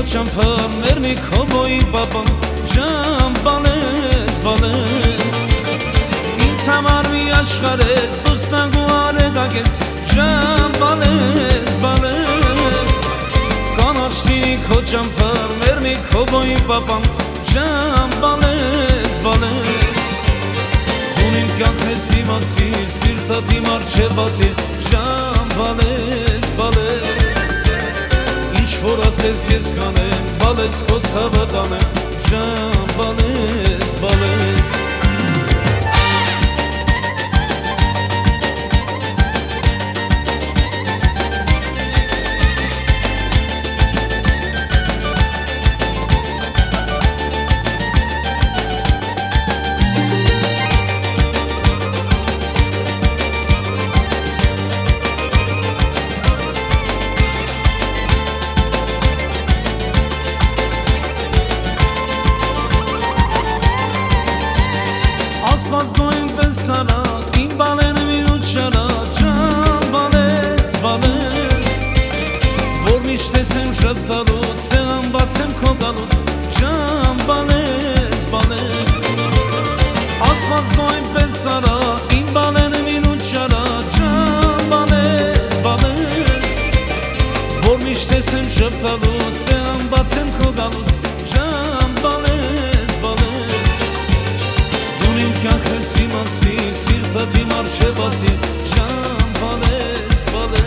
չամփամերնի քոբոյի բաբան ջան բալես ինձ համար մի աշխարհ ես դուստան ու արեգակես ջան բալես կանաչ լինի քո չամփամերնի քոբոյի բաբան ջան բալես Ունիմ կյանքն ես իմացի սիրտը դիմար չէ բացի ջան բալես Ինչ որ ասես ես կանեմ, բալես քո ցավը տանեմ, ջան բալես Աստված դու այնպես արա, իմ բալենը մինուտ շարա, ջան բալես Որ միշտ տեսեմ շպտալուց, սեղան բացեմ քո գալուց, ջան բալես Աստված դու այնպես արա, իմ բալենը մինուտ շարա, ջան բալես Որ միշտ տեսեմ շպտալուց, սեղան բացեմ քո գալուց, ջան բալես Կյանքս իմացի, սիրտը դիմար չէ բացի, ջան բալես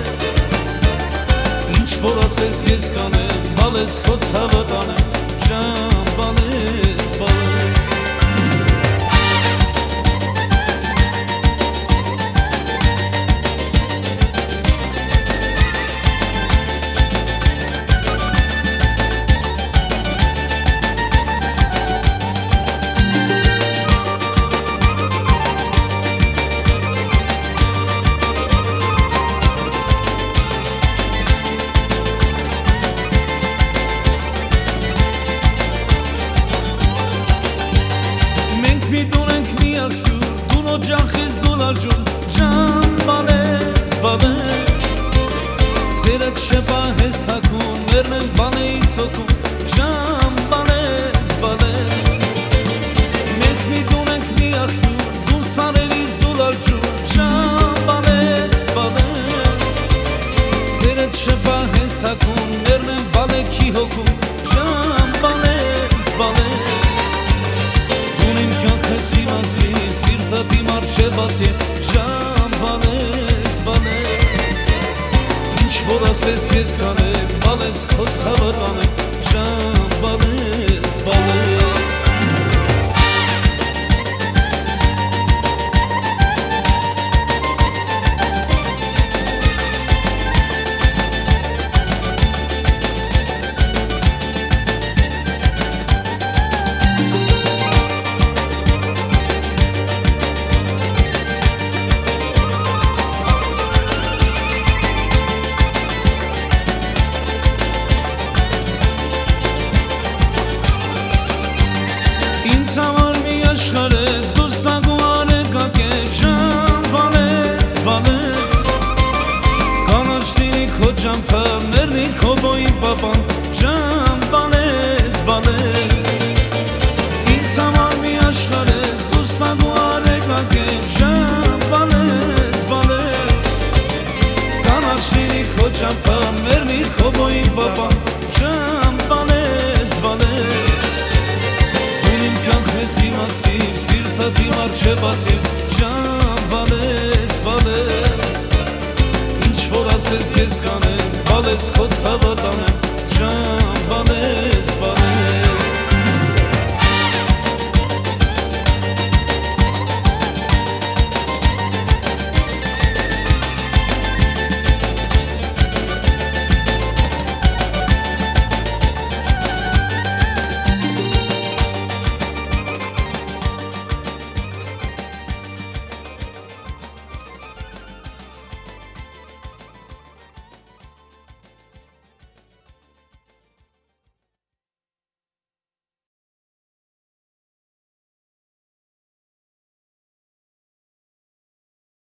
Ինչ որ ասես ես կանեմ, բալես քո ցավը տանեմ, ջան բալես Մի դուն ենք մի աղյուր, դուն օջախիս դուլաջուն, ջան բալես Սերդ շեպա հես թակուն, մերն են բանեից հոգուն, ջան բալես Մենք մի դուն ենք մի աղյուր, դուն սարերից դուլաջուն, ջան բալես Սերդ շեպա հես թակուն, մերն են բալեքի հոգուն, ջան բալես Կյանքս իմացի, սիրտը դիմար չէ բացի, ջան բալես Ինչ որ ասես ես կանեմ, բալես քո ցավը տանեմ, ջան բալես Ինձ համար մի աշխարհ ես դուստակ ու արեգակ է ջան բալես Կանաչ լինի քո ճամփաներնի քոբոյի պապան ջան բալես Ինձ համար մի աշխարհ ես դուստակ ու արեգակ է ջան բալես Կանաչ լինի քո ճամփաներնի քոբոյի պապան ջան բալես Կյանքս իմացի, սիրտը դիմար չէ բացի, ջան բալես Ինչ որ ասես ես կանեմ, բալես քո ցավը տանեմ, ջան բալես